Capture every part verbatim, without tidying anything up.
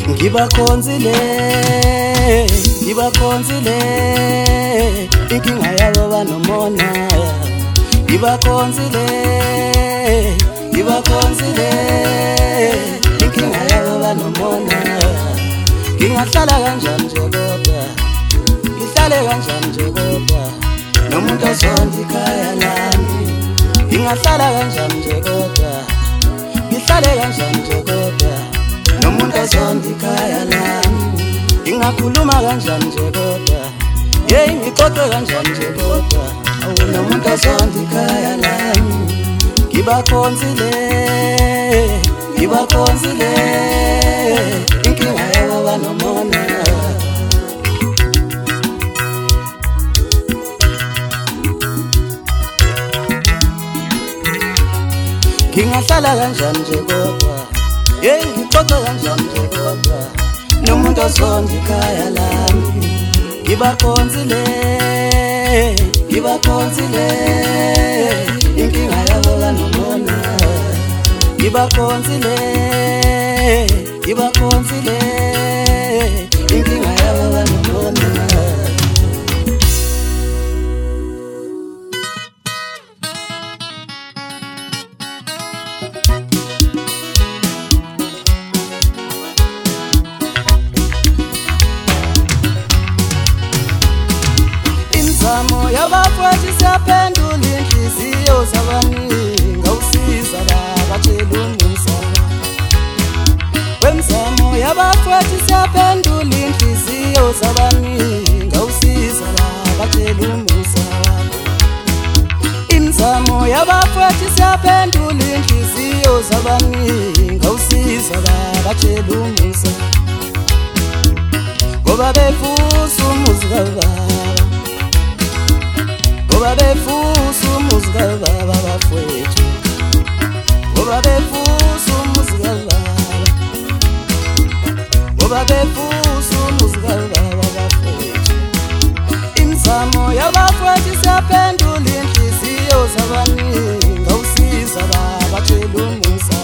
Ngibakhonzile, ngibakhonzile, inkinga yabo banomona. Ngibakhonzile, ngibakhonzile, inkinga yabo banomona. Ngingahlala kanjani nje kodwa, ngihlale kanjani nje kodwa, nomuntu ozonda ikhaya lami. Ngingahlala kanjani nje kodwa, ngihlale kanjani nje kodwa, nomuntu ozonda ikhaya lami. Ngingakhuluma kanjani nje kodwa, hey ngixoxe kanjani nje kodwa, awunomuntu ozonda ikhaya lami. Ngibakhonzile, ngibakhonzile, inkinga yabo banomona. Ngingahlala kanjani nje kodwa, hey ngixoxe kanjani nje kodwa, nomuntu ozonda ikhaya lami. Ngibakhonzile, ngibakhonzile, inkinga yabo banomona. Ngibakhonzile, ngibakhonzile, inkinga yabo banomona. Imizamo yabafowethu siyaphendula inhliziyo zabaningi, ngawusiza labatshela umusa. Wemizamo yabafowethu siyaphendula inhliziyo zabaningi, ngawusiza labatshela umusa. Imizamo yabafowethu siyaphendula inhliziyo zabaningi, ngawusiza labatshela umusa. Ngoba befusa umuzi kababa, ngoba befusa umuzi kababa bafowethu, ngoba befusa umuzi kababa, ngoba befusa umuzi kababa bafowethu. Imizamo yabafowethu siyaphendula inhliziyo zabaningi, ngawusiza labatshela umusa.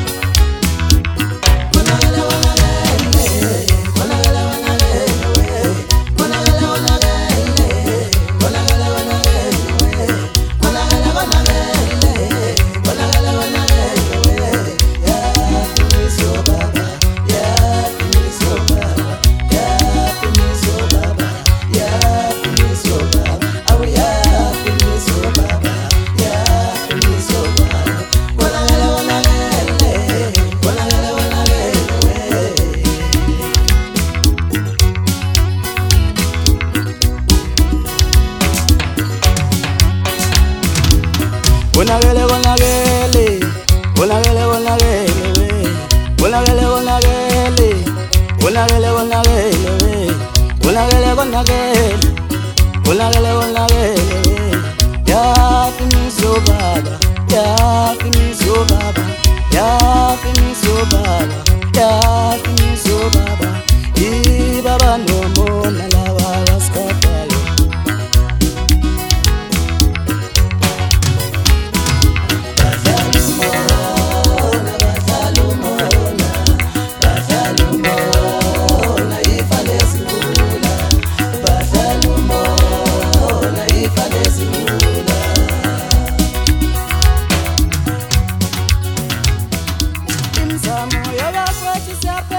Konakele konakele, konakele konakele, konakele konakele, konakele konakele, konakele konakele, konakele konakele. Yafiniso baba, yafiniso baba, yafiniso baba, yafiniso baba. Ibaba nomona lawa waskatayo. Imizamo yabafowethu siyaphendula